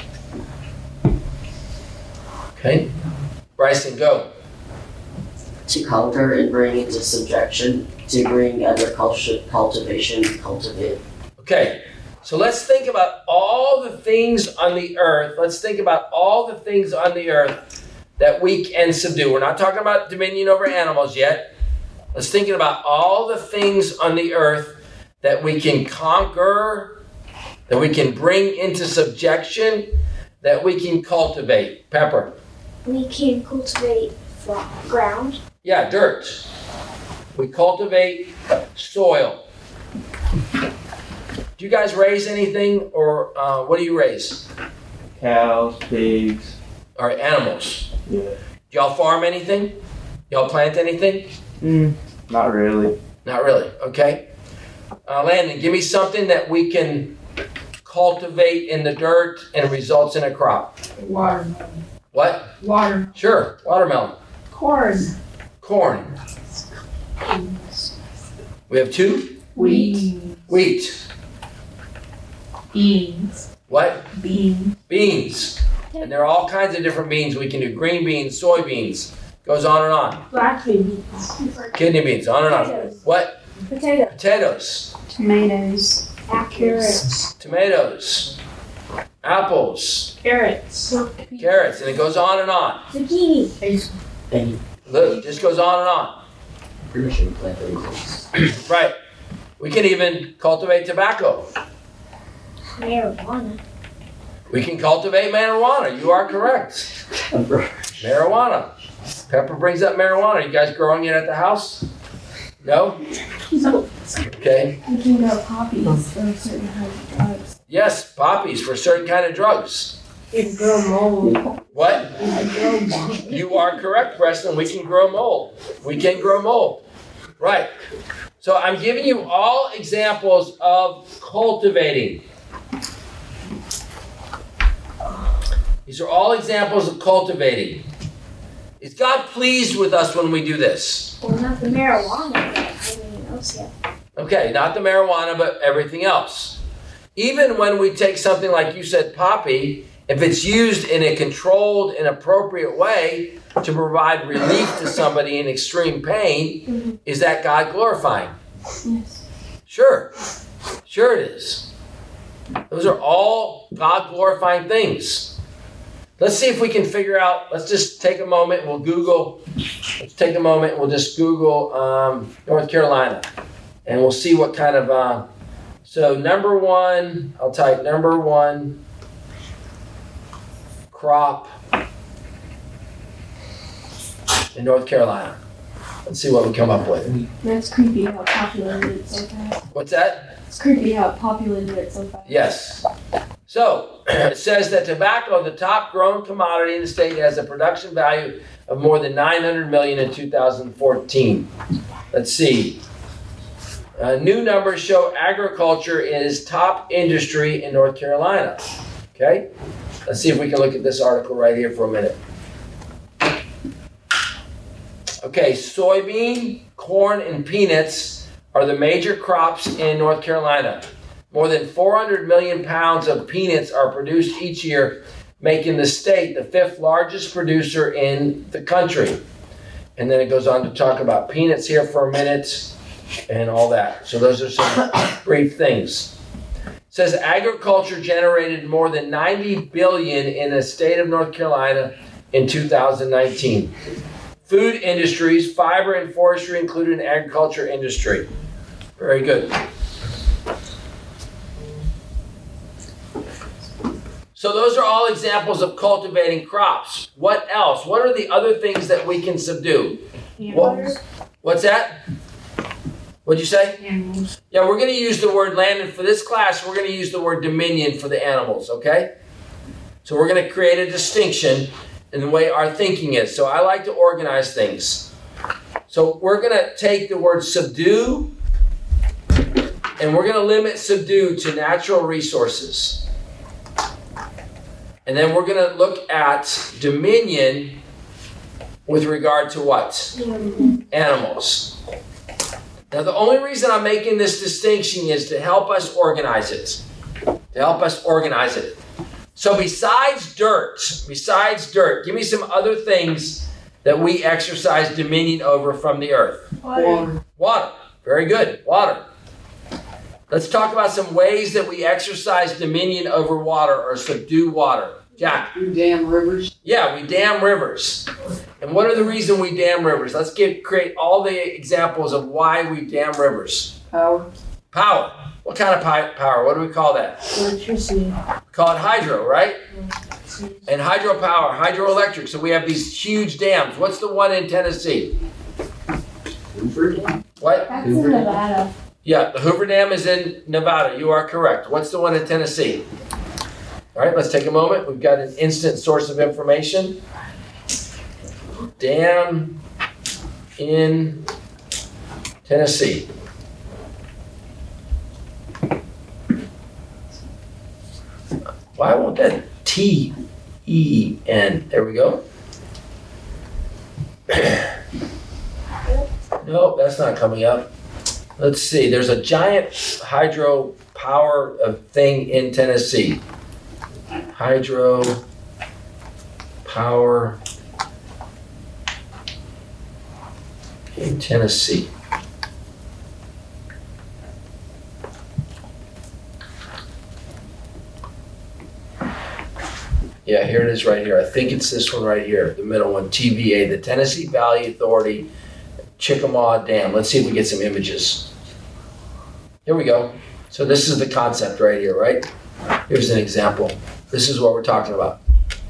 Okay? Bryson, go. To conquer and bring into subjection, to bring under culti- cultivation, cultivate. Okay, so let's think about all the things on the earth. Let's think about all the things on the earth that we can subdue. We're not talking about dominion over animals yet. Let's think about all the things on the earth that we can conquer, that we can bring into subjection, that we can cultivate. Pepper. We can cultivate ground. Yeah, dirt. We cultivate soil. Do you guys raise anything, or uh, what do you raise? Cows, pigs. All right, animals. Yeah. Do y'all farm anything? Y'all plant anything? Mm, not really. Not really, okay. Uh, Landon, give me something that we can cultivate in the dirt and results in a crop. Watermelon. What? Water. Sure, watermelon. Corn. Corn. We have two? Wheat. Wheat. Beans. What? Beans. Beans. And there are all kinds of different beans. We can do green beans, soybeans. Goes on and on. Black beans. Kidney beans, on and on. Potatoes. What? Potato. Potatoes. Tomatoes. Carrots. Tomatoes. Apples. Carrots. Carrots. And it goes on and on. Zucchini. And Look, it just goes on and on. pretty much any plant anything. Right. We can even cultivate tobacco. Marijuana. We can cultivate marijuana. You are correct. Marijuana. Pepper brings up marijuana. You guys growing it at the house? No? Okay. We can grow poppies for certain kinds of drugs. Yes, poppies for certain kind of drugs. You can grow mold. What? You can grow mold. You are correct, Preston. We can grow mold. We can grow mold. Right. So I'm giving you all examples of cultivating. These are all examples of cultivating. Is God pleased with us when we do this? Well, not the marijuana, but everything else yet. Okay, not the marijuana, but everything else. Even when we take something like you said, poppy, if it's used in a controlled and appropriate way to provide relief to somebody in extreme pain, mm-hmm. is that God glorifying? Yes. Sure. Sure it is. Those are all God glorifying things. Let's see if we can figure out, let's just take a moment, we'll Google, let's take a moment, we'll just Google um, North Carolina, and we'll see what kind of, uh, so number one, I'll type number one crop in North Carolina. Let's see what we come up with. That's creepy how populated it's so fast. What's that? It's creepy how populated it's so fast. Yes. So, it says that tobacco, the top grown commodity in the state, has a production value of more than nine hundred million dollars in two thousand fourteen. Let's see. Uh, new numbers show agriculture is top industry in North Carolina. Okay? Let's see if we can look at this article right here for a minute. Okay, soybean, corn, and peanuts are the major crops in North Carolina. More than four hundred million pounds of peanuts are produced each year, making the state the fifth largest producer in the country. And then it goes on to talk about peanuts here for a minute and all that. So those are some brief things. It says agriculture generated more than ninety billion dollars in the state of North Carolina in two thousand nineteen. food industries, fiber and forestry included in agriculture industry. Very good. So those are all examples of cultivating crops. What else? What are the other things that we can subdue? What, what's that? What'd you say? Animals. Yeah, we're going to use the word land, and for this class, we're going to use the word dominion for the animals, okay? So we're going to create a distinction in the way our thinking is. So I like to organize things. So we're going to take the word subdue, and we're going to limit subdue to natural resources. And then we're going to look at dominion with regard to what? Animals. Now, the only reason I'm making this distinction is to help us organize it. To help us organize it. So besides dirt, besides dirt, give me some other things that we exercise dominion over from the earth. Water. Water. Very good. Water. Let's talk about some ways that we exercise dominion over water or subdue water. Jack. You dam rivers. Yeah, we dam rivers. And what are the reasons we dam rivers? Let's get create all the examples of why we dam rivers. Power. Power. What kind of pi- power? What do we call that? Electricity. We call it hydro, right? And hydropower, hydroelectric. So we have these huge dams. What's the one in Tennessee? Hoover Dam? What? That's in Nevada. Yeah, the Hoover Dam is in Nevada. You are correct. What's the one in Tennessee? All right, let's take a moment. We've got an instant source of information. Dam in Tennessee. Why won't that T E N? There we go. Nope, that's not coming up. Let's see. There's a giant hydro power uh, thing in Tennessee. Hydro power in Tennessee. Yeah, here it is right here. I think it's this one right here, the middle one, T V A, the Tennessee Valley Authority, Chickamauga Dam. Let's see if we get some images. Here we go. So this is the concept right here, right? Here's an example. This is what we're talking about.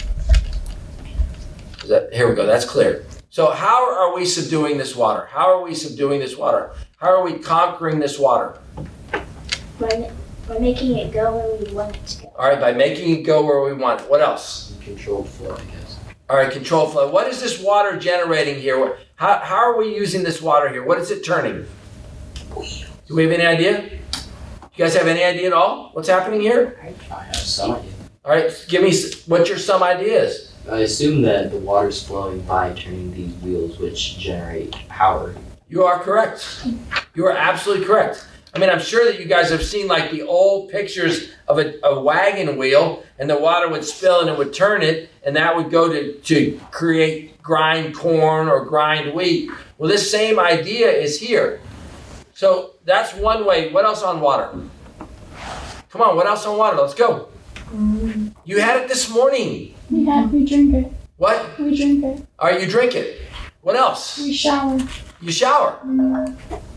Is that, here we go, that's clear. So how are we subduing this water? How are we subduing this water? How are we conquering this water? By, by making it go where we want it to go. All right, by making it go where we want it. What else? Controlled flow, I guess. All right, controlled flow. What is this water generating here? How, how are we using this water here? What is it turning? Do we have any idea? You guys have any idea at all? What's happening here? I have some idea. All right, give me, s- what your some ideas? I assume that the water's flowing by turning these wheels, which generate power. You are correct. You are absolutely correct. I mean, I'm sure that you guys have seen like the old pictures of a, a wagon wheel, and the water would spill and it would turn it, and that would go to, to create grind corn or grind wheat. Well, this same idea is here. So that's one way. What else on water? Come on, what else on water? Let's go. Mm. You had it this morning. Yeah, we drink it. What? We drink it. All right, you drink it. What else? We shower. You shower. Mm.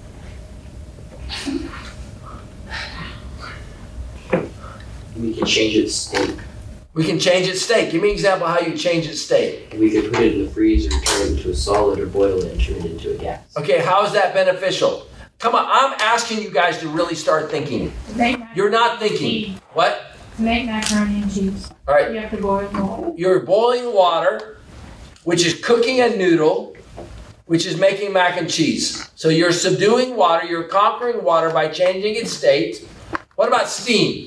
We can change its state. We can change its state. Give me an example how you change its state. We could put it in the freezer, turn it into a solid, or boil it and turn it into a gas. Okay, how is that beneficial? Come on, I'm asking you guys to really start thinking. You're not thinking. What? To make macaroni and cheese. All right. You have to boil water. You're boiling water, which is cooking a noodle, which is making mac and cheese. So you're subduing water, you're conquering water by changing its state. What about steam?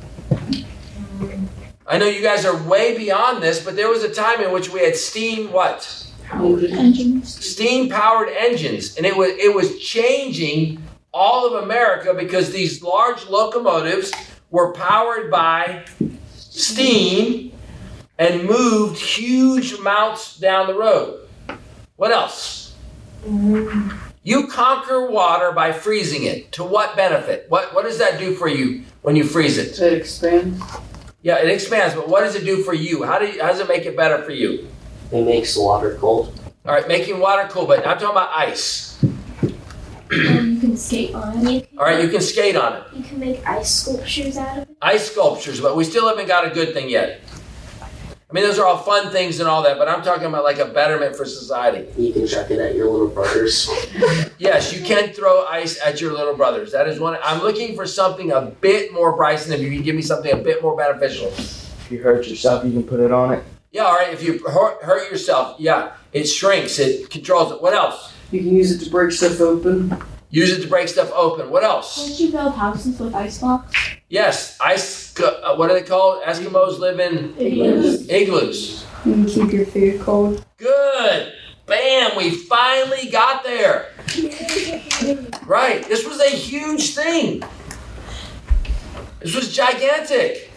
I know you guys are way beyond this, but there was a time in which we had steam what? Engines. Steam-powered engines, and it was it was changing all of America because these large locomotives were powered by steam and moved huge amounts down the road. What else? Mm. You conquer water by freezing it. To what benefit? What what does that do for you when you freeze it? It expands. Yeah, it expands, but what does it do for you? How do you, how does it make it better for you? It makes water cold. All right, making water cool, but I'm talking about ice. And you can skate on it. You can, All right, you can skate on it. you can make ice sculptures out of it. Ice sculptures, but we still haven't got a good thing yet. I mean, those are all fun things and all that, but I'm talking about like a betterment for society. You can chuck it at your little brothers. Yes, you can throw ice at your little brothers. That is one. I'm looking for something a bit more, Bryson, if you can give me something a bit more beneficial. If you hurt yourself, you can put it on it. Yeah, all right, if you hurt, hurt yourself, yeah, it shrinks, it controls it. What else? You can use it to break stuff open. Use it to break stuff open. What else? Can't you build houses with ice blocks? Yes, ice, uh, what are they called? Eskimos live in Igloos. igloos. You can keep your food cold. Good. Bam, we finally got there. Right, this was a huge thing. This was gigantic.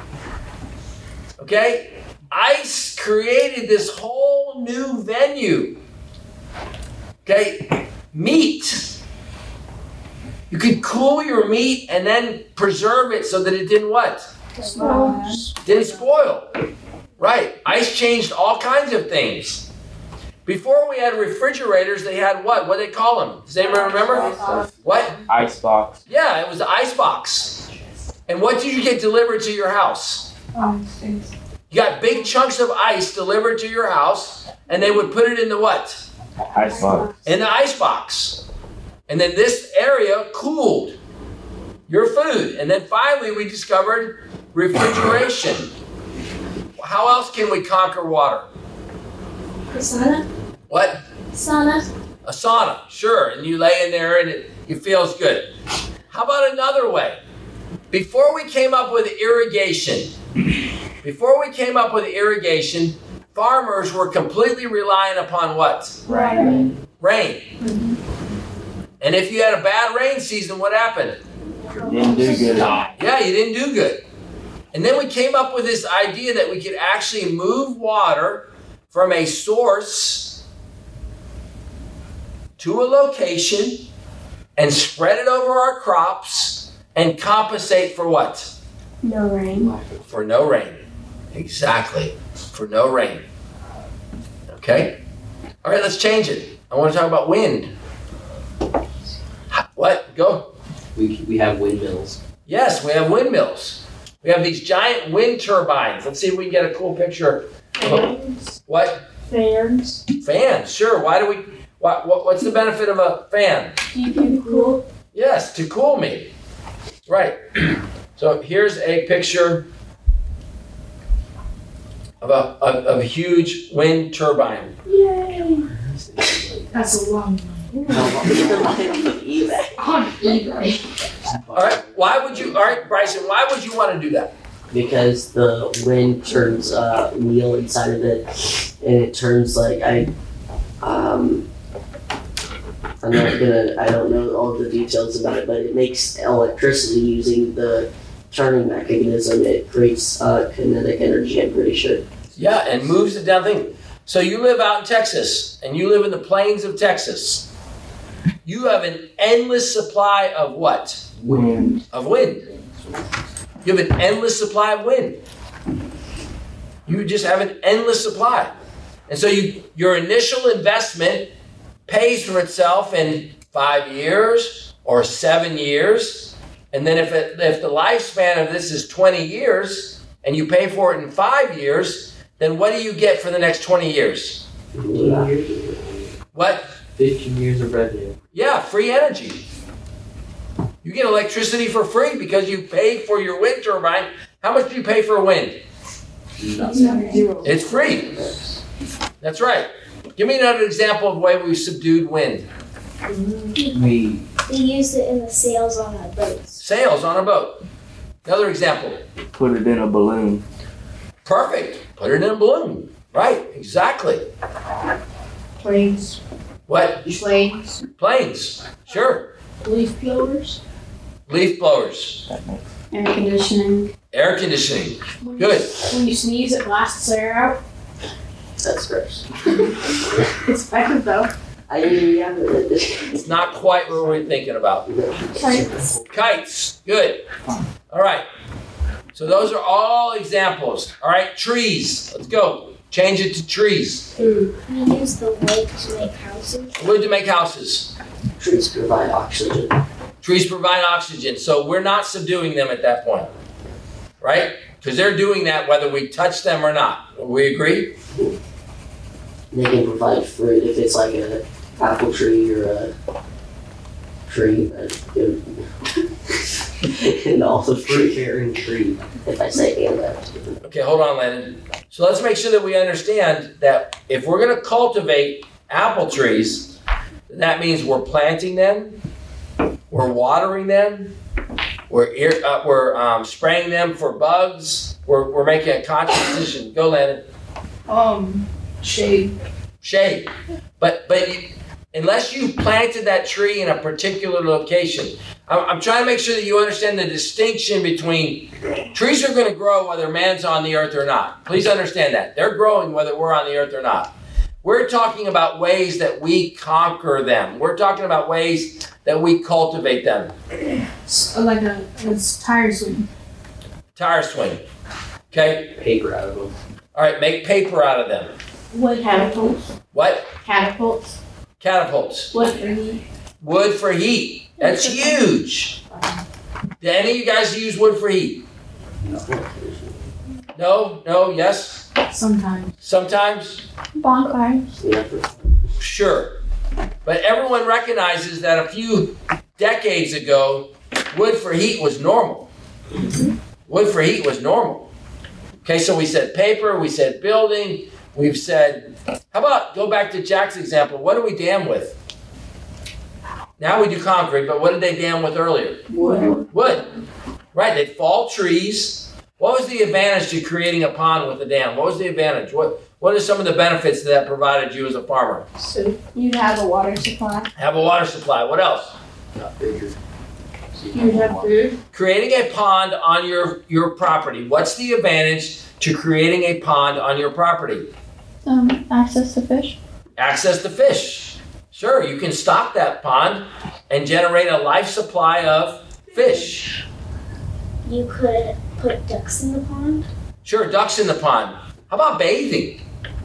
Okay? Ice created this whole new venue. Okay? Meat. You could cool your meat and then preserve it so that it didn't what? Didn't spoil. Right. Ice changed all kinds of things. Before we had refrigerators, they had what? What do they call them? Does anyone remember? What? Ice box. Yeah, it was the ice box. And what did you get delivered to your house? You got big chunks of ice delivered to your house, and they would put it in the what? Ice box. In the ice box. And then this area cooled your food. And then finally we discovered refrigeration. How else can we conquer water? A sauna? What? Sauna? A sauna, sure. And you lay in there and it, it feels good. How about another way? Before we came up with irrigation, before we came up with irrigation, farmers were completely reliant upon what? Rain. Rain. Mm-hmm. And if you had a bad rain season, what happened? Didn't do good. Yeah, you didn't do good. And then we came up with this idea that we could actually move water from a source to a location and spread it over our crops and compensate for what? No rain. For no rain. Exactly. For no rain. Okay? All right, let's change it. I want to talk about wind. What? Go. We, we have windmills. Yes, we have windmills. We have these giant wind turbines. Let's see if we can get a cool picture. Fans. What? Fans. Fans, sure. Why do we, what, what, what's the benefit of a fan? Keep you cool. Yes, to cool me. Right. So here's a picture of a, of, of a huge wind turbine. Yay. That's a long one. On eBay. On eBay. All right. Why would you, all right, Bryson, why would you want to do that? Because the wind turns uh, meal inside of it, and it turns like I, um, I'm not gonna, I don't know all the details about it, but it makes electricity using the turning mechanism. It creates uh, kinetic energy, I'm pretty sure. Yeah, and moves it down thing. So you live out in Texas, and you live in the plains of Texas. You have an endless supply of what? Wind. Of wind. You have an endless supply of wind. You just have an endless supply. And so you, your initial investment pays for itself in five years or seven years. And then if, it, if the lifespan of this is twenty years and you pay for it in five years, then what do you get for the next twenty years? What? fifteen years of revenue. Yeah, free energy. You get electricity for free because you paid for your wind turbine. How much do you pay for wind? Nothing. It's free. That's right. Give me another example of the way we subdued wind. We We used it in the sails on our boats. Sails on a boat. Another example. put it in a balloon. Perfect. Put it in a balloon. Right, exactly. Planes. What? Planes. Planes. Sure. Leaf blowers. Leaf blowers. Air conditioning. Air conditioning. When Good. You, when you sneeze, it blasts air out. That's gross. It's effective though. I didn't have it. It's not quite what we're thinking about. Kites. Kites. Good. All right. So those are all examples. All right. Trees. Let's go. Change it to trees. We use the wood to make houses. Wood to make houses. Trees provide oxygen. Trees provide oxygen, so we're not subduing them at that point, right? Because they're doing that whether we touch them or not. We agree? They can provide fruit if it's like a apple tree or a tree that an olive tree bearing tree. If I say and that. Okay, hold on, Landon. So let's make sure that we understand that if we're going to cultivate apple trees, that means we're planting them, we're watering them, we're ear, uh, we're um, spraying them for bugs. We're we're making a conscious decision. Go, Landon. Um, shade. Shade. But but unless you planted that tree in a particular location, I'm, I'm trying to make sure that you understand the distinction between trees are going to grow whether man's on the earth or not. Please understand that. They're growing whether we're on the earth or not. We're talking about ways that we conquer them. We're talking about ways that we cultivate them. It's like a it's tire swing. Tire swing. Okay? Paper out of them. All right, make paper out of them. Wood catapults. What? Catapults. Catapults. Wood for heat. Wood for heat. That's huge. Do any of you guys use wood for heat? No? No? Yes? Sometimes. Sometimes? Bonfires. Sure. But everyone recognizes that a few decades ago, wood for heat was normal. Wood for heat was normal. Okay, so we said paper, we said building, we've said, how about, go back to Jack's example, what do we dam with? Now we do concrete, but what did they dam with earlier? Wood. Wood. Right, they'd fall trees. What was the advantage to creating a pond with a dam? What was the advantage? What What are some of the benefits that, that provided you as a farmer? So you'd have a water supply. Have a water supply. What else? Not bigger. You have food. Creating a pond on your, your property. What's the advantage to creating a pond on your property? Um, access to fish. Access to fish. Sure, you can stock that pond and generate a life supply of fish. You could put ducks in the pond. Sure, ducks in the pond. How about bathing?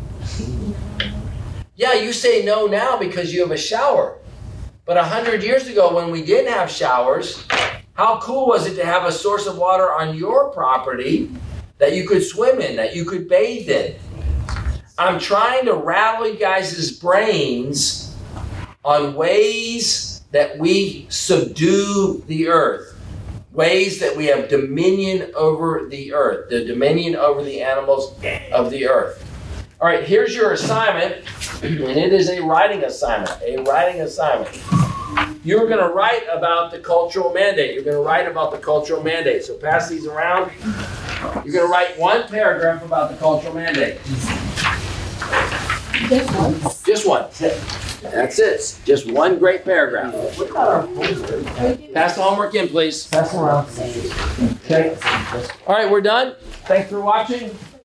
Yeah, you say no now because you have a shower. But a hundred years ago when we didn't have showers, how cool was it to have a source of water on your property that you could swim in, that you could bathe in? I'm trying to rattle you guys' brains on ways that we subdue the earth, ways that we have dominion over the earth, the dominion over the animals of the earth. All right, here's your assignment, and it is a writing assignment, a writing assignment. You're going to write about the cultural mandate. You're going to write about the cultural mandate. So pass these around. You're going to write one paragraph about the cultural mandate. Just one. Just one. That's it. Just one great paragraph. Pass the homework in, please. Pass it around. Okay. All right, we're done. Thanks for watching.